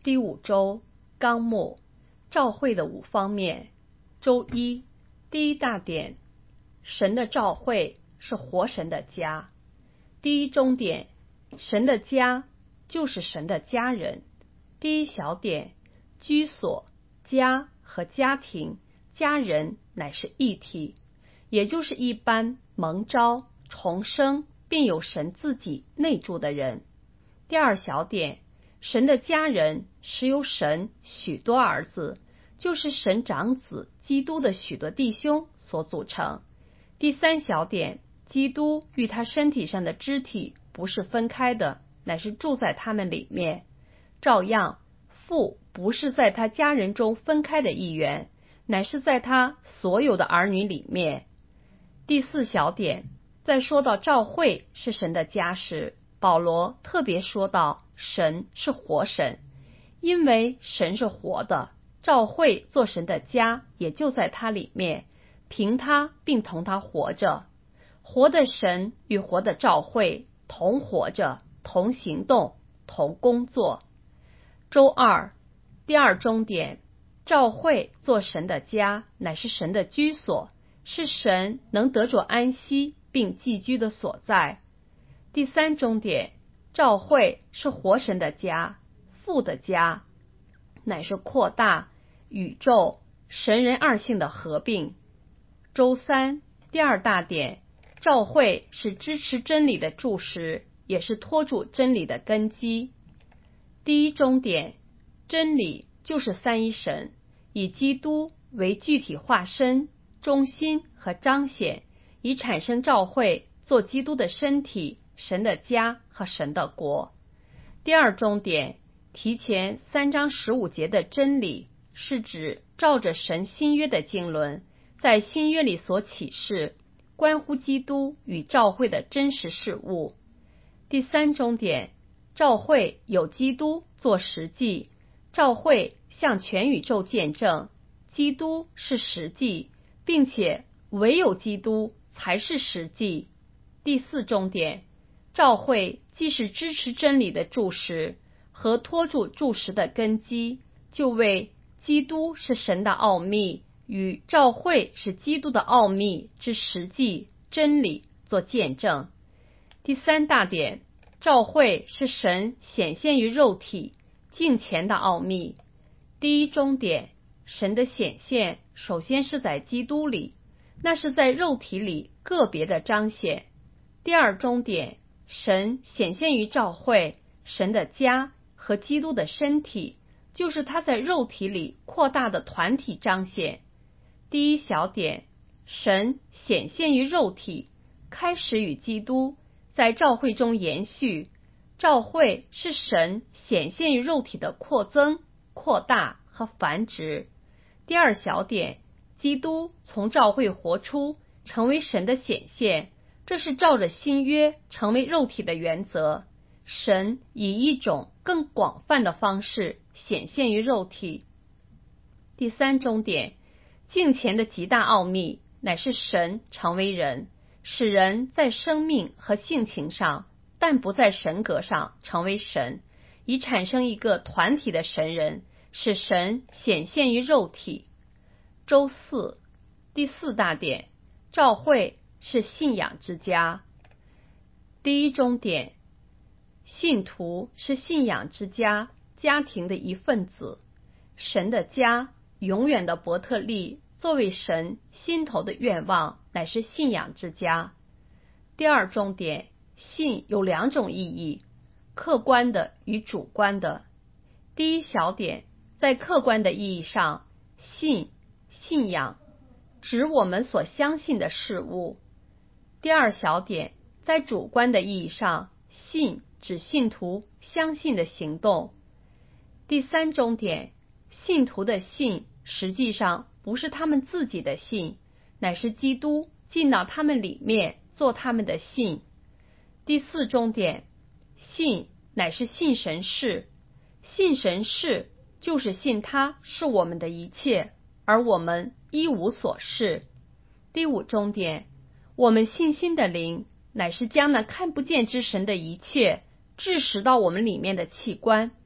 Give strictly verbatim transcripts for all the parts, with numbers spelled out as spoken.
第五周纲目，召会的五方面。周一，第一大点，神的召会是活神的家。第一中点，神的家就是神的家人。第一小点，居所、家和家庭、家人乃是一体，也就是一般蒙召、重生并有神自己内住的人。第二小点，神的家人是由神许多儿子，就是神长子基督的许多弟兄所组成。第三小点，基督与他身体上的肢体不是分开的，乃是住在他们里面。照样，父不是在他家人中分开的一员，乃是在他所有的儿女里面。第四小点，在说到召会是神的家时，保罗特别说到神是活神，因为神是活的，召会做神的家也就在他里面，凭他并同他活着。活的神与活的召会同活着，同行动，同工作。周二，第二中点，召会做神的家，乃是神的居所，是神能得着安息并寄居的所在。第三中点，召会是活神的家，父的家，乃是扩大宇宙神人二性的合并。周三，第二大点，召会是支持真理的柱石，也是托住真理的根基。第一中点，真理就是三一神，以基督为具体化身、中心和彰显，以产生召会做基督的身体、神的家和神的国。第二中点，提前三章十五节的真理，是指照着神新约的经纶，在新约里所启示，关乎基督与召会的真实事物。第三中点，召会有基督做实际，召会向全宇宙见证基督是实际，并且唯有基督才是实际。第四中点，召会既是支持真理的柱石和托住柱石的根基，就为基督是神的奥秘与召会是基督的奥秘之实际真理做见证。第三大点，召会是神显现于肉体敬虔的奥秘。第一中点，神的显现首先是在基督里，那是在肉体里个别的彰显。第二中点，神显现于召会，神的家和基督的身体，就是他在肉体里扩大的团体彰显。第一小点，神显现于肉体，开始与基督在召会中延续，召会是神显现于肉体的扩增、扩大和繁殖。第二小点，基督从召会活出，成为神的显现，这是照着新约成为肉体的原则，神以一种更广泛的方式显现于肉体。第三中点，敬虔的极大奥秘乃是神成为人，使人在生命和性情上，但不在神格上成为神，以产生一个团体的神人，使神显现于肉体。周四，第四大点，召会是信仰之家。第一中点，信徒是信仰之家家庭的一份子，神的家永远的伯特利作为神心头的愿望，乃是信仰之家。第二重点，信有两种意义，客观的与主观的。第一小点，在客观的意义上，信信仰指我们所相信的事物。第二小点，在主观的意义上，信指信徒相信的行动。第三重点，信徒的信实际上不是他们自己的信，乃是基督进到他们里面做他们的信。第四重点，信乃是信神是，信神是就是信他是我们的一切，而我们一无所是。第五重点，我们信心的灵乃是将那看不见之神的一切致使到我们里面的器官，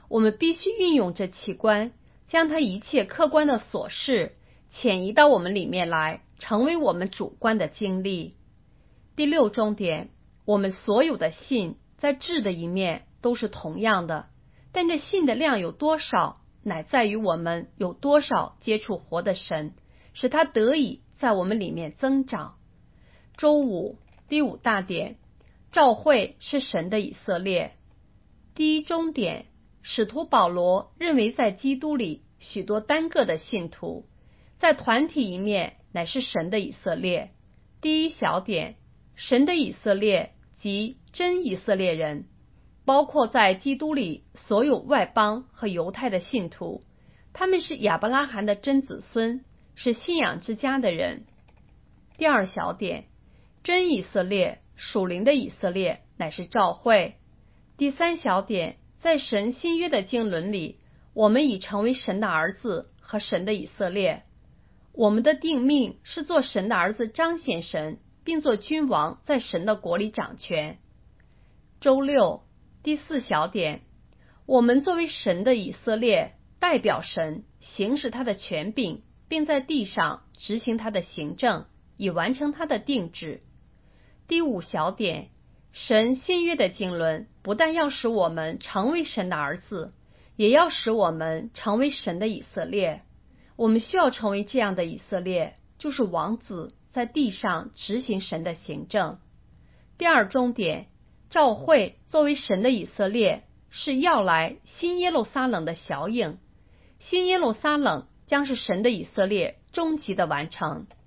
我们必须运用这器官，将它一切客观的琐事潜移到我们里面来，成为我们主观的经历。第六中点，我们所有的信在质的一面都是同样的，但这信的量有多少，乃在于我们有多少接触活的神，使它得以在我们里面增长。周五第五大点，召会是神的以色列。第一中点，使徒保罗认为在基督里许多单个的信徒，在团体一面乃是神的以色列。第一小点，神的以色列即真以色列人，包括在基督里所有外邦和犹太的信徒，他们是亚伯拉罕的真子孙，是信仰之家的人。第二小点，真以色列，属灵的以色列乃是召会。第三小点，在神新约的经纶里，我们已成为神的儿子和神的以色列。我们的定命是做神的儿子，彰显神，并做君王，在神的国里掌权。周六第四小点，我们作为神的以色列，代表神，行使他的权柄，并在地上执行他的行政，以完成他的定旨。第五小点，神新约的经纶不但要使我们成为神的儿子，也要使我们成为神的以色列。我们需要成为这样的以色列，就是王子，在地上执行神的行政。第二中点，召会作为神的以色列，是要来新耶路撒冷的小影。新耶路撒冷将是神的以色列终极的完成。